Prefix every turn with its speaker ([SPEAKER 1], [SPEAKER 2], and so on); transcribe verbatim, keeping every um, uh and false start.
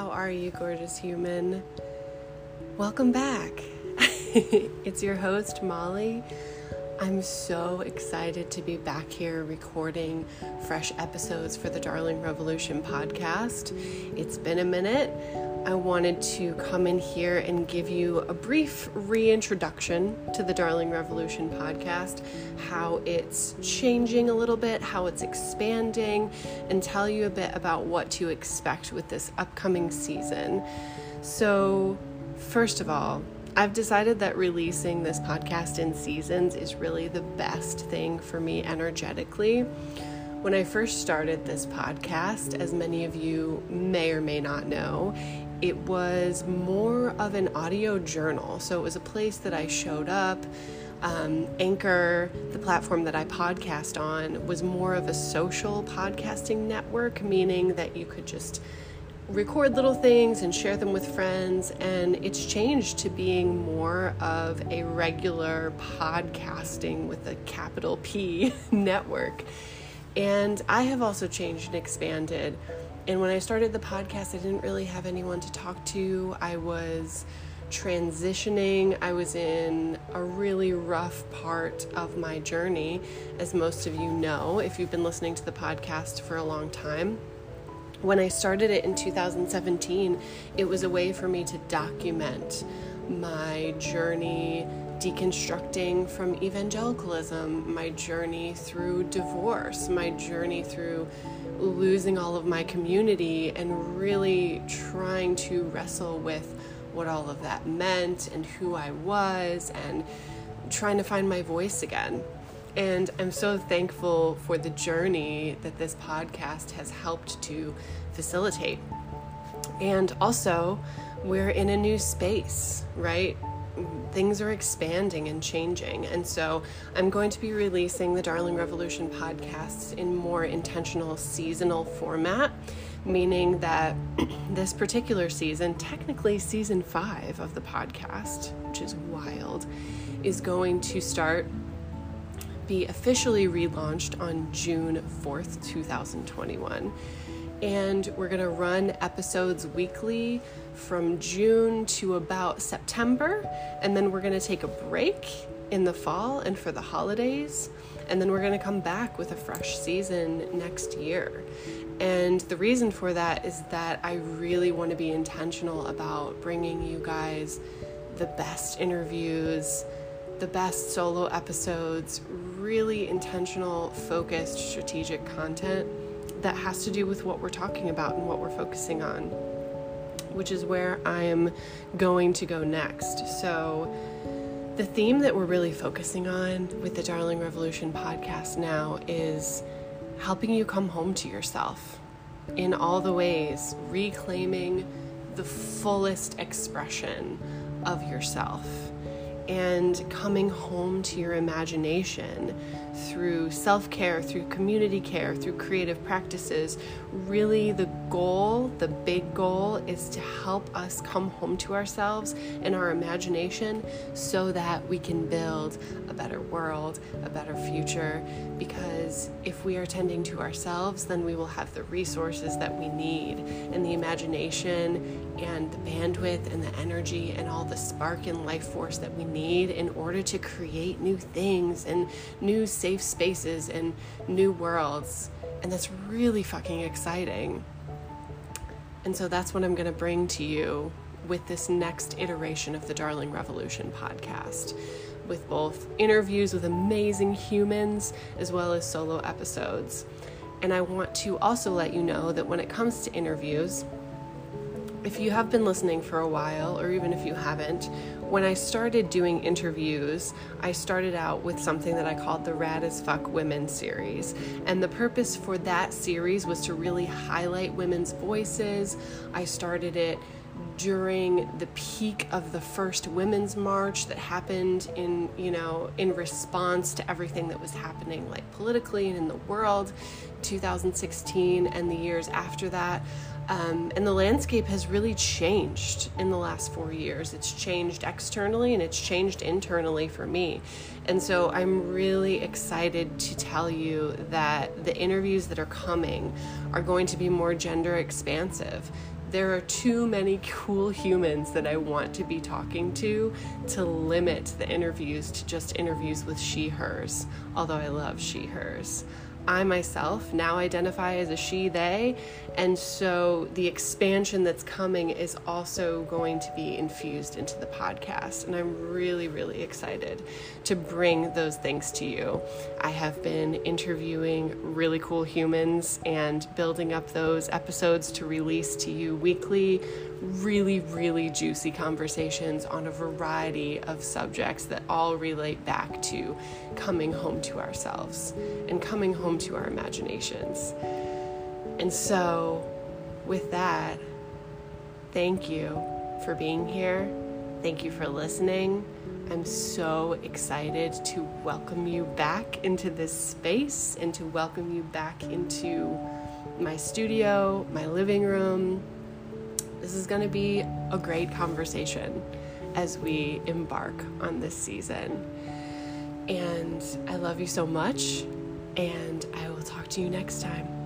[SPEAKER 1] How are you, gorgeous human? Welcome back. It's your host, Molly. I'm so excited to be back here recording fresh episodes for the Darling Revolution podcast. It's been a minute. I wanted to come in here and give you a brief reintroduction to the Darling Revolution podcast, how it's changing a little bit, how it's expanding, and tell you a bit about what to expect with this upcoming season. So, first of all, I've decided that releasing this podcast in seasons is really the best thing for me energetically. When I first started this podcast, as many of you may or may not know, it was more of an audio journal. So it was a place that I showed up. Um, Anchor, the platform that I podcast on, was more of a social podcasting network, meaning that you could just record little things and share them with friends, and it's changed to being more of a regular podcasting with a capital P network. And I have also changed and expanded. And when I started the podcast, I didn't really have anyone to talk to. I was transitioning. I was in a really rough part of my journey, as most of you know, if you've been listening to the podcast for a long time. When I started it in two thousand seventeen, it was a way for me to document my journey deconstructing from evangelicalism, my journey through divorce, my journey through losing all of my community, and really trying to wrestle with what all of that meant and who I was, and trying to find my voice again. And I'm so thankful for the journey that this podcast has helped to facilitate. And also, we're in a new space, right? Things are expanding and changing. And so I'm going to be releasing the Darling Revolution podcasts in more intentional seasonal format, meaning that this particular season, technically season five of the podcast, which is wild, is going to start be officially relaunched on June fourth, twenty twenty-one. And we're going to run episodes weekly from June to about September. And then we're going to take a break in the fall and for the holidays. And then we're going to come back with a fresh season next year. And the reason for that is that I really want to be intentional about bringing you guys the best interviews, the best solo episodes, really intentional, focused, strategic content that has to do with what we're talking about and what we're focusing on, which is where I am going to go next. So the theme that we're really focusing on with the Darling Revolution podcast now is helping you come home to yourself in all the ways, reclaiming the fullest expression of yourself, and coming home to your imagination through self-care, through community care, through creative practices. Really, the goal, the big goal, is to help us come home to ourselves and our imagination so that we can build a better world, a better future. Because if we are tending to ourselves, then we will have the resources that we need, and the imagination and the bandwidth and the energy and all the spark and life force that we need in order to create new things and new safe spaces and new worlds. And that's really fucking exciting. And so that's what I'm going to bring to you with this next iteration of the Darling Revolution podcast, with both interviews with amazing humans as well as solo episodes. And I want to also let you know that when it comes to interviews, if you have been listening for a while, or even if you haven't, when I started doing interviews, I started out with something that I called the Rad as Fuck Women series. And the purpose for that series was to really highlight women's voices. I started it during the peak of the first Women's March that happened in, you know, in response to everything that was happening, like politically and in the world, two thousand sixteen and the years after that. Um, and the landscape has really changed in the last four years. It's changed externally and it's changed internally for me. And so I'm really excited to tell you that the interviews that are coming are going to be more gender expansive. there are too many cool humans that I want to be talking to to limit the interviews to just interviews with she, hers, although I love she, hers. I myself now identify as a she, they, and so the expansion that's coming is also going to be infused into the podcast, and I'm really, really excited to bring those things to you. I have been interviewing really cool humans and building up those episodes to release to you weekly, really, really juicy conversations on a variety of subjects that all relate back to coming home to ourselves and coming home to our imaginations. And so with that, thank you for being here. Thank you for listening. I'm so excited to welcome you back into this space and to welcome you back into my studio, my living room. This is going to be a great conversation as we embark on this season. And I love you so much, and I will talk to you next time.